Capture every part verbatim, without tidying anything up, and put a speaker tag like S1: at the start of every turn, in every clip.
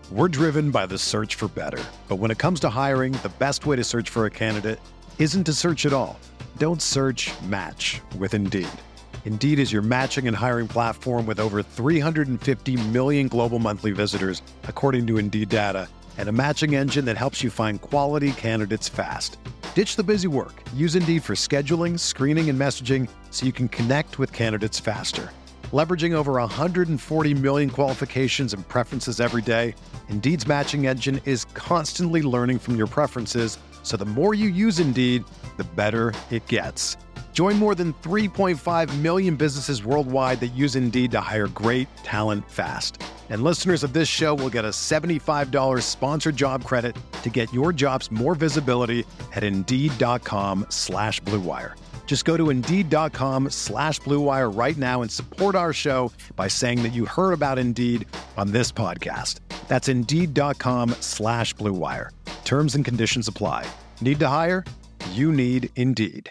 S1: We're driven by the search for better. But when it comes to hiring, the best way to search for a candidate isn't to search at all. Don't search, match with Indeed. Indeed is your matching and hiring platform with over three hundred fifty million global monthly visitors, according to Indeed data, and a matching engine that helps you find quality candidates fast. Ditch the busy work. Use Indeed for scheduling, screening, and messaging so you can connect with candidates faster. Leveraging over one hundred forty million qualifications and preferences every day, Indeed's matching engine is constantly learning from your preferences, so the more you use Indeed, the better it gets. Join more than three point five million businesses worldwide that use Indeed to hire great talent fast. And listeners of this show will get a seventy-five dollars sponsored job credit to get your jobs more visibility at Indeed.com slash Blue Wire. Just go to Indeed.com slash Blue Wire right now and support our show by saying that you heard about Indeed on this podcast. That's Indeed.com slash Blue Wire. Terms and conditions apply. Need to hire? You need Indeed.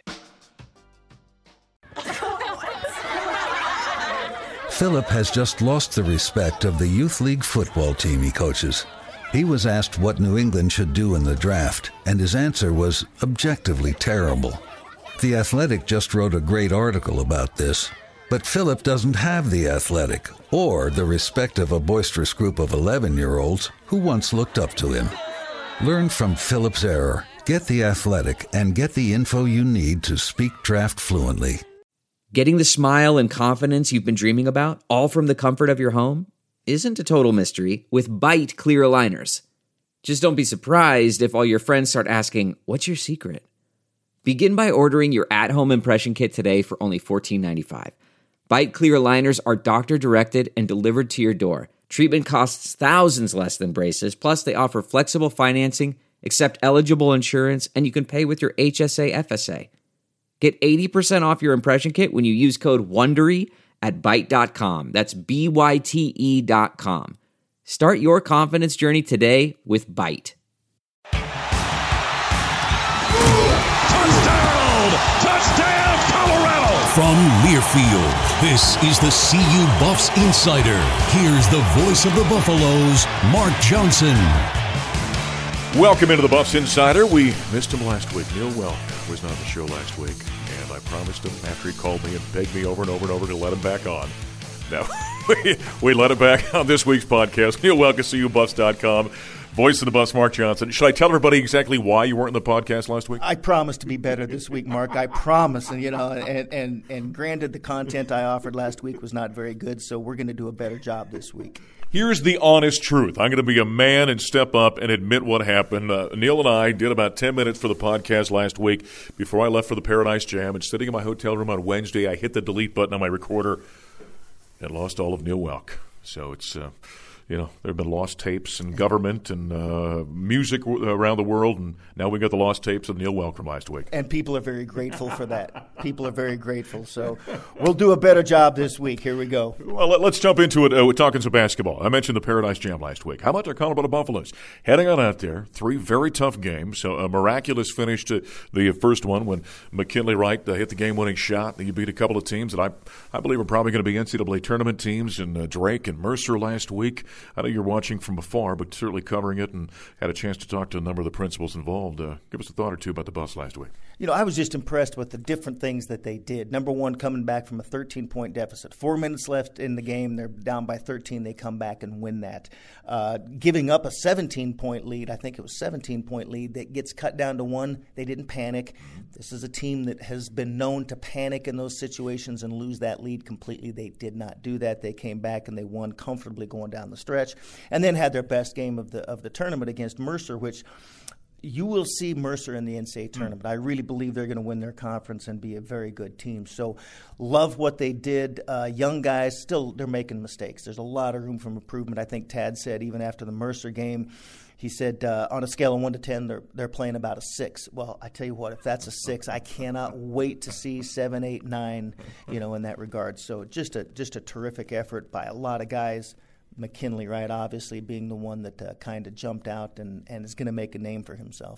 S2: Philip has just lost the respect of the youth league football team he coaches. He was asked what New England should do in the draft, and his answer was objectively terrible. The Athletic just wrote a great article about this, but Philip doesn't have The Athletic or the respect of a boisterous group of eleven-year-olds who once looked up to him. Learn from Philip's error, get The Athletic, and get the info you need to speak draft fluently.
S3: Getting the smile and confidence you've been dreaming about, all from the comfort of your home, isn't a total mystery with Byte clear aligners. Just don't be surprised if all your friends start asking, "What's your secret?" Begin by ordering your at-home impression kit today for only fourteen ninety-five. Byte clear aligners are doctor-directed and delivered to your door. Treatment costs thousands less than braces, plus they offer flexible financing, accept eligible insurance, and you can pay with your H S A F S A. Get eighty percent off your impression kit when you use code WONDERY at byte dot com. That's B Y T E dot com. Start your confidence journey today with Byte.
S4: Touchdown, Colorado!
S5: From Learfield, this is the C U Buffs Insider. Here's the voice of the Buffaloes, Mark Johnson.
S4: Welcome into the Buffs Insider. We missed him last week. Neil Welk was not on the show last week, and I promised him after he called me and begged me over and over and over to let him back on. Now, we, we let him back on this week's podcast. Neil Welk at C U Buffs dot com. Voice of the Buffs, Mark Johnson. Should I tell everybody exactly why you weren't in the podcast last week?
S6: I promise to be better this week, Mark. I promise. And you know, and and, and granted, the content I offered last week was not very good, so we're going to do a better job this week.
S4: Here's the honest truth. I'm going to be a man and step up and admit what happened. Uh, Neil and I did about ten minutes for the podcast last week before I left for the Paradise Jam. And sitting in my hotel room on Wednesday, I hit the delete button on my recorder and lost all of Neil Welk. So it's... Uh, You know, there have been lost tapes in government and uh, music w- around the world, and now we got the lost tapes of Neil Welk from last week.
S6: And people are very grateful for that. People are very grateful. So we'll do a better job this week. Here we go.
S4: Well, let, let's jump into it. Uh, we're talking some basketball. I mentioned the Paradise Jam last week. How about the Colorado Buffaloes? Heading on out there, three very tough games. So a miraculous finish to the first one when McKinley Wright uh, hit the game-winning shot. You beat a couple of teams that I, I believe are probably going to be N C double A tournament teams, and uh, Drake and Mercer last week. I know you're watching from afar, but certainly covering it, and had a chance to talk to a number of the principals involved. Uh, give us a thought or two about the Buffs last week.
S6: You know, I was just impressed with the different things that they did. Number one, coming back from a thirteen-point deficit. Four minutes left in the game. They're down by thirteen. They come back and win that. Uh, giving up a seventeen-point lead, I think it was seventeen-point lead, that gets cut down to one. They didn't panic. This is a team that has been known to panic in those situations and lose that lead completely. They did not do that. They came back and they won comfortably going down the stretch, and then had their best game of the of the tournament against Mercer, which you will see Mercer in the N C double A tournament. Mm. I really believe they're going to win their conference and be a very good team. So love what they did. Uh, young guys, still they're making mistakes. There's a lot of room for improvement. I think Tad said even after the Mercer game, he said uh, on a scale of one to ten, they're they're playing about a six. Well, I tell you what, if that's a six, I cannot wait to see seven, eight, nine, you know, in that regard. So just a just a terrific effort by a lot of guys. McKinley, right, obviously being the one that uh, kind of jumped out and, and is going to make a name for himself here.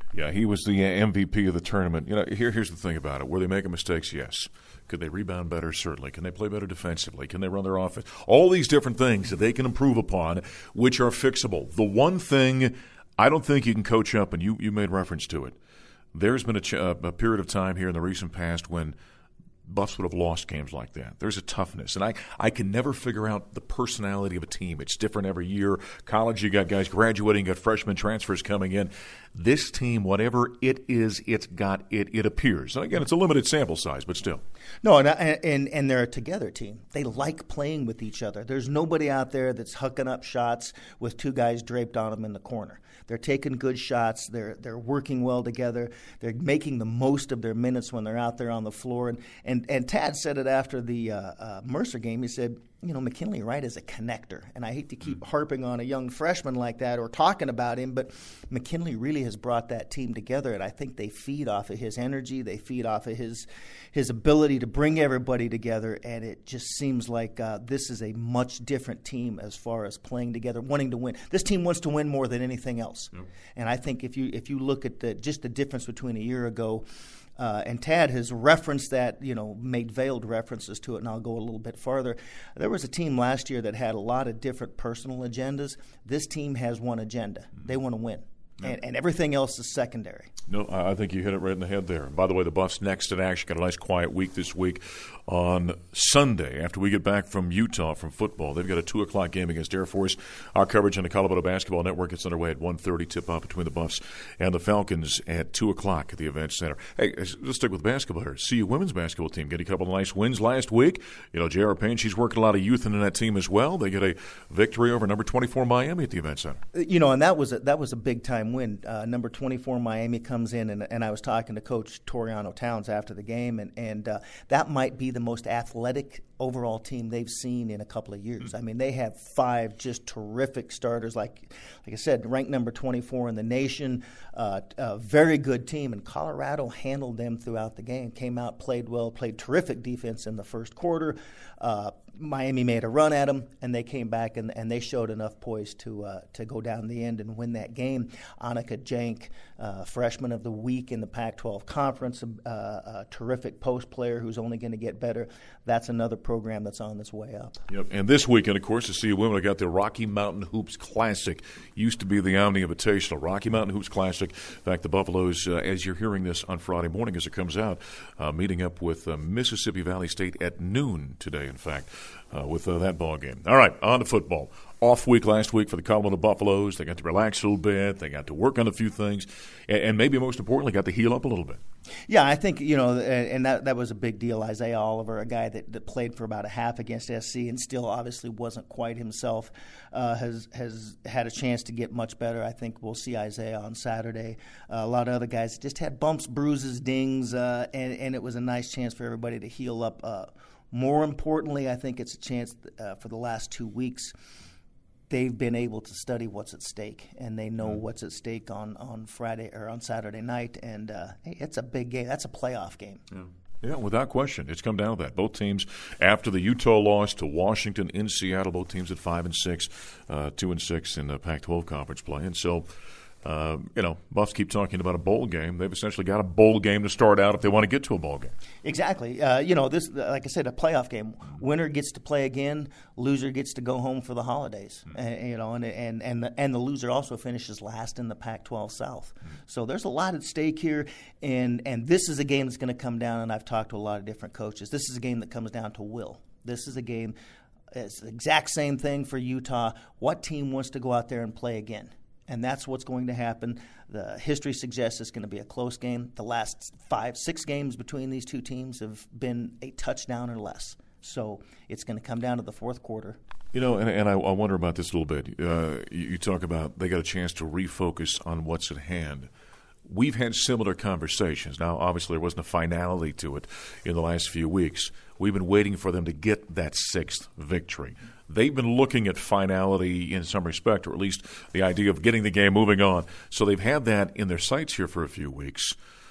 S4: Yeah, he was the M V P of the tournament. You know, here, here's the thing about it. Were they making mistakes? Yes. Could they rebound better? Certainly. Can they play better defensively? Can they run their offense? All these different things that they can improve upon, which are fixable. The one thing I don't think you can coach up, and you, you made reference to it, there's been a, ch- a period of time here in the recent past when Buffs would have lost games like that. There's a toughness. And I, I can never figure out the personality of a team. It's different every year. College, you got guys graduating, you got freshman transfers coming in. This team, whatever it is, it's got it, it appears. And again, it's a limited sample size, but still.
S6: No, and, and and they're a together team. They like playing with each other. There's nobody out there that's hucking up shots with two guys draped on them in the corner. They're taking good shots. They're they're working well together. They're making the most of their minutes when they're out there on the floor. And and, and Tad said it after the uh, uh, Mercer game. He said, you know, McKinley Wright is a connector. And I hate to keep harping on a young freshman like that or talking about him, but McKinley really has brought that team together. And I think they feed off of his energy. They feed off of his his ability to bring everybody together. And it just seems like uh, this is a much different team as far as playing together, wanting to win. This team wants to win more than anything else. Yep. And I think if you if you look at the, just the difference between a year ago, Uh, and Tad has referenced that, you know, made veiled references to it, and I'll go a little bit farther. There was a team last year that had a lot of different personal agendas. This team has one agenda. They want to win. Yeah. And, and everything else is secondary.
S4: No, I think you hit it right in the head there. And by the way, the Buffs next in action. Got a nice quiet week this week on Sunday after we get back from Utah from football. They've got a two o'clock game against Air Force. Our coverage on the Colorado Basketball Network gets underway at one thirty, tip-off between the Buffs and the Falcons at two o'clock at the Event Center. Hey, let's stick with basketball here. C U women's basketball team getting a couple of nice wins last week. You know, J R. Payne, she's working a lot of youth into that team as well. They get a victory over number twenty-four Miami at the Event Center.
S6: You know, and that was a, that was a big-time win. Uh, number twenty-four Miami comes in, and, and I was talking to Coach Toriano Towns after the game, and, and uh, that might be the most athletic overall team they've seen in a couple of years. I mean, they have five just terrific starters. Like like I said, ranked number twenty-four in the nation, uh, a very good team, and Colorado handled them throughout the game, came out, played well, played terrific defense in the first quarter. Uh, Miami made a run at them, and they came back, and, and they showed enough poise to uh, to go down the end and win that game. Annika Jank, uh, freshman of the week in the Pac twelve Conference, uh, a terrific post player who's only going to get better. That's another program that's on its way up.
S4: Yep. And this weekend, of course, the C U women have got the Rocky Mountain Hoops Classic. Used to be the Omni Invitational. Rocky Mountain Hoops Classic. In fact, the Buffaloes, uh, as you're hearing this on Friday morning as it comes out, uh, meeting up with uh, Mississippi Valley State at noon today, in fact. Uh, with uh, that ball game. All right, on to football. Off week last week for the Colorado Buffaloes. They got to relax a little bit. They got to work on a few things. And, and maybe most importantly, got to heal up a little bit.
S6: Yeah, I think, you know, and that that was a big deal. Isaiah Oliver, a guy that, that played for about a half against S C and still obviously wasn't quite himself, uh, has has had a chance to get much better. I think we'll see Isaiah on Saturday. Uh, a lot of other guys just had bumps, bruises, dings, uh, and, and it was a nice chance for everybody to heal up. Uh, more importantly, I think it's a chance uh, for the last two weeks they've been able to study what's at stake, and they know mm-hmm. what's at stake on, on Friday or on Saturday night. And uh, hey, it's a big game. That's a playoff game.
S4: Yeah. Yeah, without question. It's come down to that. Both teams, after the Utah loss to Washington in Seattle, both teams at five and six, uh, two and six in the Pac twelve conference play. And so, uh, you know, Buffs keep talking about a bowl game. They've essentially got a bowl game to start out if they want to get to a bowl game.
S6: Exactly. Uh, you know, this, like I said, a playoff game. Winner gets to play again. Loser gets to go home for the holidays. Mm-hmm. And, you know, and and and the, and the loser also finishes last in the Pac twelve South. Mm-hmm. So there's a lot at stake here, and and this is a game that's going to come down. And I've talked to a lot of different coaches. This is a game that comes down to will. This is a game. It's the exact same thing for Utah. What team wants to go out there and play again? And that's what's going to happen. The history suggests it's going to be a close game. The last five, six games between these two teams have been a touchdown or less. So it's going to come down to the fourth quarter.
S4: You know, and, and I, I wonder about this a little bit. Uh, you, you talk about they got a chance to refocus on what's at hand. We've had similar conversations. Now, obviously, there wasn't a finality to it in the last few weeks. We've been waiting for them to get that sixth victory. They've been looking at finality in some respect, or at least the idea of getting the game moving on. So they've had that in their sights here for a few weeks.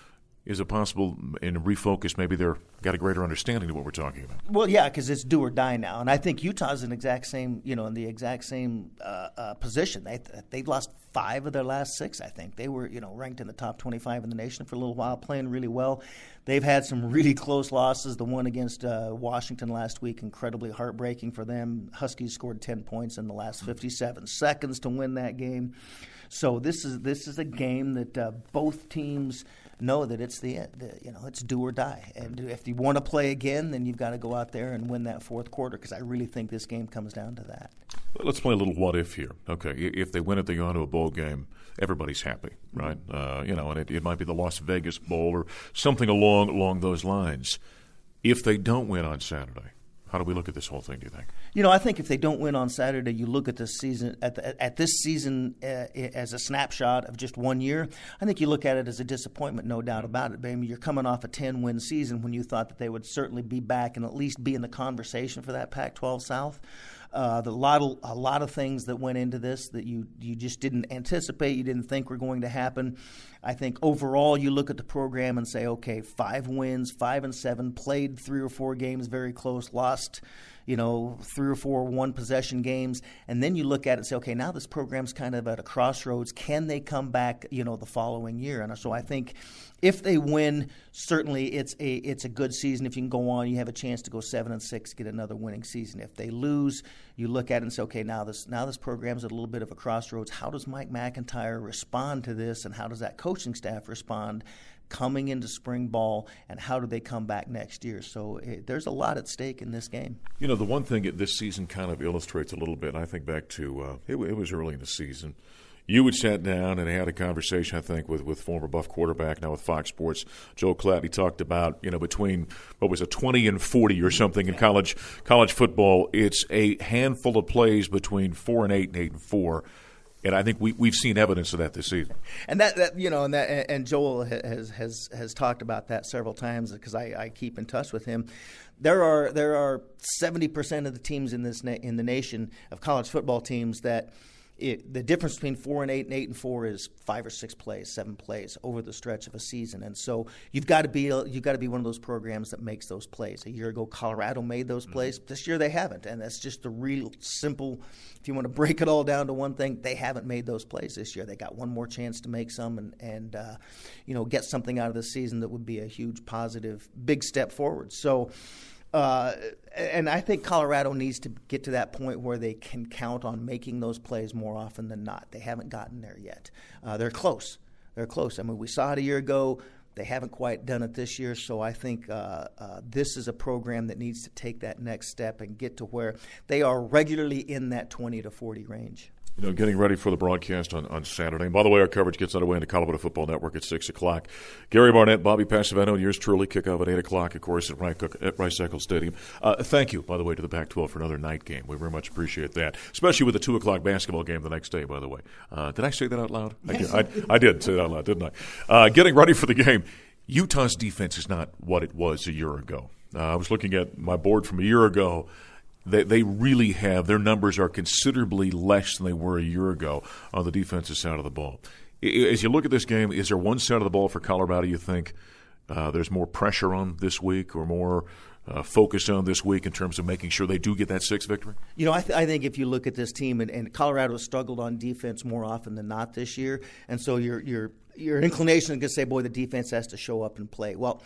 S4: Is it possible in refocus maybe they've got a greater understanding of what we're talking about?
S6: Well, yeah, because it's do or die now, and I think Utah's in the exact same, you know, in the exact same uh, uh, position. They they've lost five of their last six. I think they were, you know, ranked in the top twenty-five in the nation for a little while, playing really well. They've had some really close losses. The one against uh, Washington last week, incredibly heartbreaking for them. Huskies scored ten points in the last fifty-seven seconds to win that game. So this is this is a game that uh, both teams know that it's the, the you know it's do or die, and if you want to play again, then you've got to go out there and win that fourth quarter, because I really think this game comes down to that.
S4: Let's play a little what if here. Okay, if they win it, they go into a bowl game. Everybody's happy, right? Uh, you know, and it, it might be the Las Vegas Bowl or something along along those lines. If they don't win on Saturday, how do we look at this whole thing, do you think?
S6: You know, I think if they don't win on Saturday, you look at this season at the, at this season uh, as a snapshot of just one year. I think you look at it as a disappointment, no doubt about it. But I mean, you're coming off a ten-win season when you thought that they would certainly be back and at least be in the conversation for that Pac twelve South. Uh, the lot of, a lot of things that went into this that you you just didn't anticipate, you didn't think were going to happen. I think overall you look at the program and say, okay, five wins, five and seven, played three or four games very close, lost, you know, three or four one-possession games, and then you look at it and say, okay, now this program's kind of at a crossroads. Can they come back, you know, the following year? And so I think if they win, certainly it's a it's a good season. If you can go on, you have a chance to go seven and six, get another winning season. If they lose, you look at it and say, okay, now this now this program's at a little bit of a crossroads. How does Mike McIntyre respond to this, and how does that coaching staff respond coming into spring ball, and how do they come back next year? So it, there's a lot at stake in this game.
S4: You know, the one thing that this season kind of illustrates a little bit, I think back to uh, it, it was early in the season. You had sat down and had a conversation, I think, with, with former Buff quarterback, now with Fox Sports, Joe Klatt. He talked about, you know, between, what was it, twenty and forty or something in college college football, it's a handful of plays between four and eight and eight and four. And I think we we've seen evidence of that this season.
S6: And that, that you know, and that and Joel has has has talked about that several times, because I, I keep in touch with him. There are there are seventy percent of the teams in this na- in the nation of college football teams that it, the difference between four and eight and eight and four is five or six plays, seven plays over the stretch of a season. And so you've got to be you've got to be one of those programs that makes those plays. A year ago, Colorado made those plays. Mm-hmm. This year, they haven't, and that's just the real simple. If you want to break it all down to one thing, they haven't made those plays this year. They got one more chance to make some and and uh, you know get something out of this season that would be a huge positive, big step forward. So. Uh, and I think Colorado needs to get to that point where they can count on making those plays more often than not. They haven't gotten there yet. Uh, they're close. They're close. I mean, we saw it a year ago. They haven't quite done it this year. So I think uh, uh, this is a program that needs to take that next step and get to where they are regularly in that twenty to forty range.
S4: You know, getting ready for the broadcast on, on Saturday. And by the way, our coverage gets underway in the Colorado Football Network at six o'clock. Gary Barnett, Bobby Passavano, and yours truly kick off at eight o'clock, of course, at Rice-Eccles Stadium. Uh, thank you, by the way, to the Pac twelve for another night game. We very much appreciate that, especially with the two o'clock basketball game the next day, by the way. Uh, did I say that out loud?
S6: Yes.
S4: I, did. I, I did say that out loud, didn't I? Uh, getting ready for the game. Utah's defense is not what it was a year ago. Uh, I was looking at my board from a year ago. They they really have – their numbers are considerably less than they were a year ago on the defensive side of the ball. As you look at this game, is there one side of the ball for Colorado you think uh, there's more pressure on this week or more uh, focus on this week in terms of making sure they do get that sixth victory?
S6: You know, I, th- I think if you look at this team, and, and Colorado has struggled on defense more often than not this year, and so your your your inclination is going to say, boy, the defense has to show up and play. Well,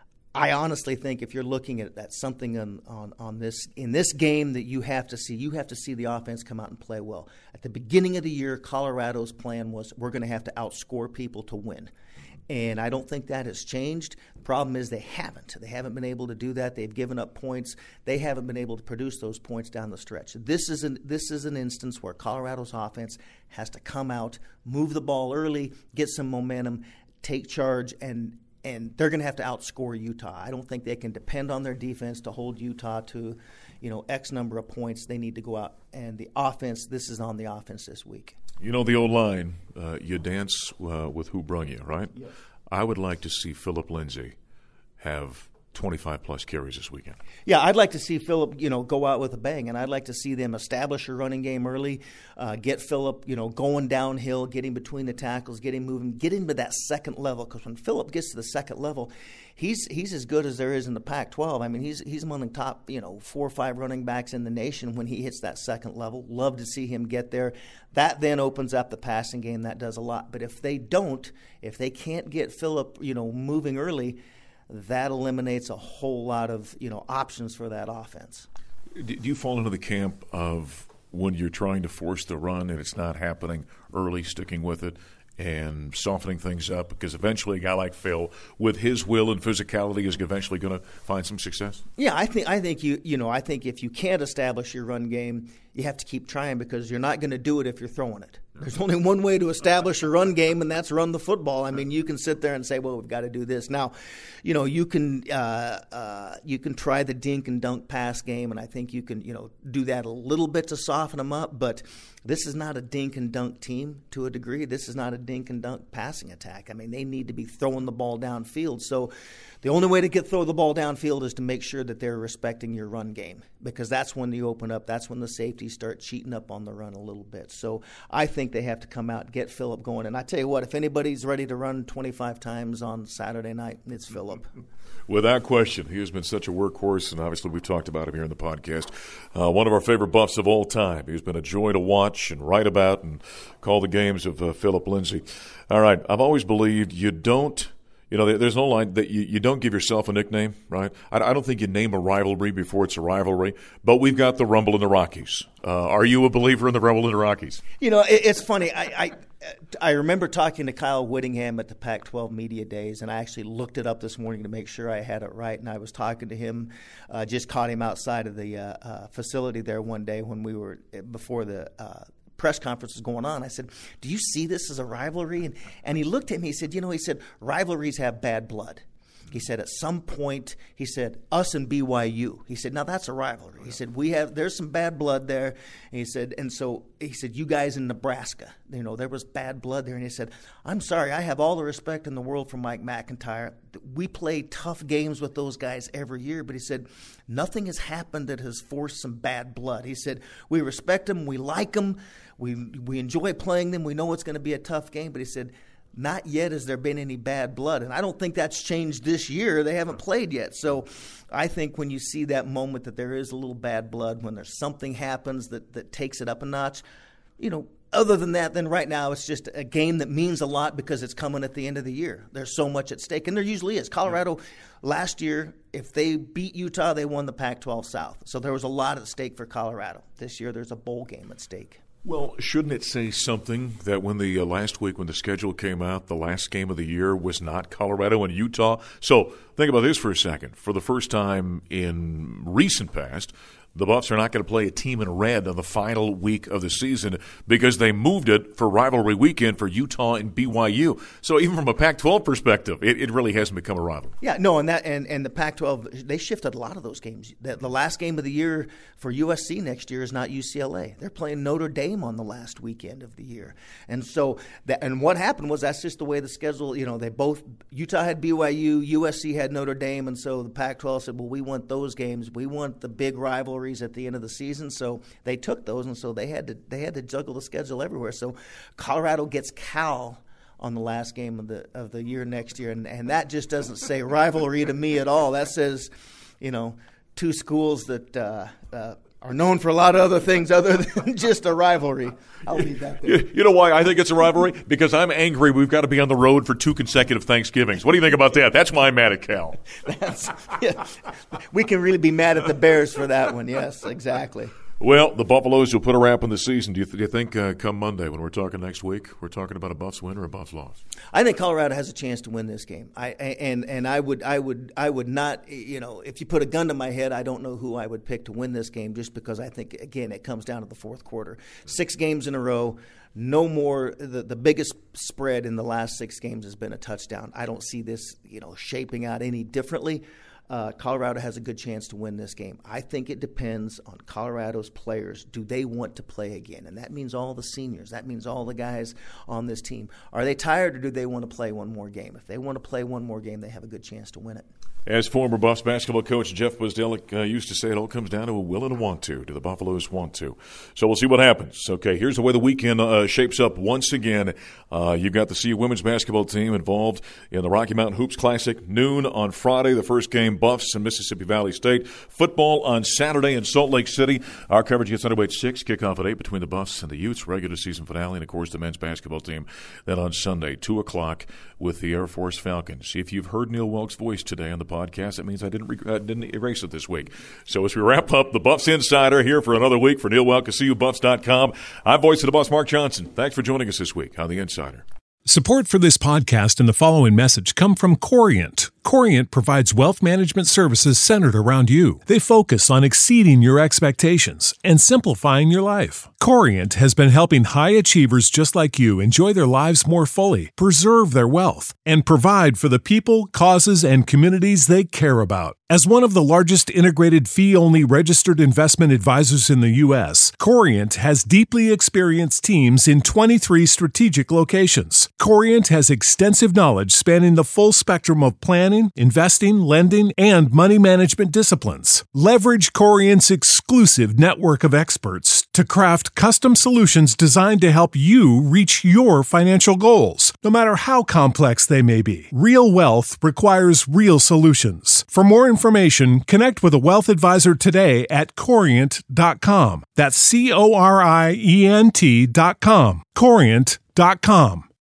S6: I honestly think if you're looking at, at something on, on, on this in this game that you have to see, you have to see the offense come out and play well. At the beginning of the year, Colorado's plan was we're going to have to outscore people to win. And I don't think that has changed. The problem is they haven't. They haven't been able to do that. They've given up points. They haven't been able to produce those points down the stretch. This is an, this is an instance where Colorado's offense has to come out, move the ball early, get some momentum, take charge, and And they're going to have to outscore Utah. I don't think they can depend on their defense to hold Utah to, you know, X number of points. They need to go out. And the offense, this is on the offense this week.
S4: You know the old line, uh, you dance uh, with who brung you, right?
S6: Yes.
S4: I would like to see Philip Lindsay have twenty-five plus carries this weekend.
S6: Yeah, I'd like to see Phillip, you know, go out with a bang, and I'd like to see them establish a running game early, uh, get Phillip, you know, going downhill, getting between the tackles, getting moving, get into that second level. Because when Phillip gets to the second level, he's he's as good as there is in the Pac twelve. I mean, he's he's among the top, you know, four or five running backs in the nation when he hits that second level. Love to see him get there. That then opens up the passing game. That does a lot. But if they don't, if they can't get Phillip, you know, moving early, that eliminates a whole lot of, you know, options for that offense.
S4: Do you fall into the camp of when you're trying to force the run and it's not happening early, sticking with it and softening things up? Because eventually a guy like Phil, with his will and physicality, is eventually going to find some success?
S6: Yeah, I think I think you you know, I think if you can't establish your run game, you have to keep trying, because you're not going to do it if you're throwing it. There's only one way to establish a run game, and that's run the football. I mean, you can sit there and say, well, we've got to do this. Now, you know, you can uh, uh, you can try the dink and dunk pass game, and I think you can, you know, do that a little bit to soften them up. But this is not a dink and dunk team to a degree. This is not a dink and dunk passing attack. I mean, they need to be throwing the ball downfield. So the only way to get throw the ball downfield is to make sure that they're respecting your run game, because that's when you open up. That's when the safeties start cheating up on the run a little bit. So I think they have to come out, get Phillip going. And I tell you what, if anybody's ready to run twenty-five times on Saturday night, it's Phillip.
S4: Without question, he has been such a workhorse, and obviously we've talked about him here in the podcast. Uh, one of our favorite Buffs of all time. He's been a joy to watch and write about and call the games of uh, Phillip Lindsay. All right, I've always believed you don't, you know, there's no line that you, you don't give yourself a nickname, right? I, I don't think you name a rivalry before it's a rivalry, but we've got the Rumble in the Rockies. Uh, are you a believer in the Rumble in the Rockies?
S6: You know, it, it's funny. I, I I remember talking to Kyle Whittingham at the Pac twelve Media Days, and I actually looked it up this morning to make sure I had it right. And I was talking to him, uh, just caught him outside of the uh, uh, facility there one day when we were before the uh, press conference was going on. I said, "Do you see this as a rivalry?" And and he looked at me. He said, "You know," he said, "rivalries have bad blood." He said, at some point, he said, us and B Y U. He said, now that's a rivalry. He said, we have, there's some bad blood there. And he said, and so he said, you guys in Nebraska, you know, there was bad blood there. And he said, I'm sorry, I have all the respect in the world for Mike McIntyre. We play tough games with those guys every year. But he said, nothing has happened that has forced some bad blood. He said, we respect them, we like them, we, we enjoy playing them, we know it's going to be a tough game. But he said, not yet has there been any bad blood. And I don't think that's changed this year. They haven't played yet. So I think when you see that moment that there is a little bad blood, when there's something happens that, that takes it up a notch, you know, other than that, then right now it's just a game that means a lot because it's coming at the end of the year. There's so much at stake, and there usually is. Colorado, last year, if they beat Utah, they won the Pac twelve South. So there was a lot at stake for Colorado. This year there's a bowl game at stake.
S4: Well, shouldn't it say something that when the uh, last week when the schedule came out, the last game of the year was not Colorado and Utah? So think about this for a second. For the first time in recent past, the Buffs are not going to play a team in red on the final week of the season because they moved it for rivalry weekend for Utah and B Y U. So even from a Pac twelve perspective, it, it really hasn't become a rivalry.
S6: Yeah, no, and that and, and the Pac twelve, they shifted a lot of those games. The, the last game of the year for U S C next year is not U C L A. They're playing Notre Dame on the last weekend of the year. And so that, and what happened was that's just the way the schedule, you know, they both, Utah had B Y U, U S C had Notre Dame, and so the Pac twelve said, well, we want those games. We want the big rivalry at the end of the season, so they took those, and so they had to they had to juggle the schedule everywhere. So Colorado gets Cal on the last game of the of the year next year, and, and that just doesn't say rivalry to me at all. That says, you know, two schools that uh, uh, are known for a lot of other things other than just a rivalry. I'll leave that there.
S4: You know why I think it's a rivalry? Because I'm angry we've got to be on the road for two consecutive Thanksgivings. What do you think about that? That's why I'm mad at Cal.
S6: That's, yeah. We can really be mad at the Bears for that one. Yes, exactly.
S4: Well, the Buffaloes will put a wrap on the season. Do you, th- do you think uh, come Monday when we're talking next week, we're talking about a Buffs win or a Buffs loss?
S6: I think Colorado has a chance to win this game. I and and I would I would I would not, you know, if you put a gun to my head, I don't know who I would pick to win this game, just because I think, again, it comes down to the fourth quarter. Six games in a row. No more. The, the biggest spread in the last six games has been a touchdown. I don't see this, you know, shaping out any differently. uh, Colorado has a good chance to win this game. I think it depends on Colorado's players. Do they want to play again? And that means all the seniors. That means all the guys on this team. Are they tired, or do they want to play one more game? If they want to play one more game, they have a good chance to win it.
S4: As former Buffs basketball coach Jeff Bzdelik uh, used to say, it all comes down to a will and a want to. Do the Buffaloes want to? So we'll see what happens. Okay, here's the way the weekend uh, shapes up once again. Uh, you've got the C U women's basketball team involved in the Rocky Mountain Hoops Classic. Noon on Friday, the first game, Buffs and Mississippi Valley State. Football on Saturday in Salt Lake City. Our coverage gets underway at six, kickoff at eight between the Buffs and the Utes, regular season finale, and, of course, the men's basketball team. Then on Sunday, two o'clock with the Air Force Falcons. If you've heard Neil Welk's voice today on the podcast, that means I didn't, re- I didn't erase it this week. So as we wrap up the Buffs Insider here for another week for Neil Welk of C U Buffs dot com, I'm voice of the Buffs, Mark Johnson. Thanks for joining us this week on The Insider.
S7: Support for this podcast and the following message come from Corient. Corient provides wealth management services centered around you. They focus on exceeding your expectations and simplifying your life. Corient has been helping high achievers just like you enjoy their lives more fully, preserve their wealth, and provide for the people, causes, and communities they care about. As one of the largest integrated fee-only registered investment advisors in the U S, Corient has deeply experienced teams in twenty-three strategic locations. Corient has extensive knowledge spanning the full spectrum of planning, investing, lending, and money management disciplines. Leverage Corient's exclusive network of experts to craft custom solutions designed to help you reach your financial goals, no matter how complex they may be. Real wealth requires real solutions. For more information, connect with a wealth advisor today at corient dot com. That's C O R I E N T dot com. corient dot com.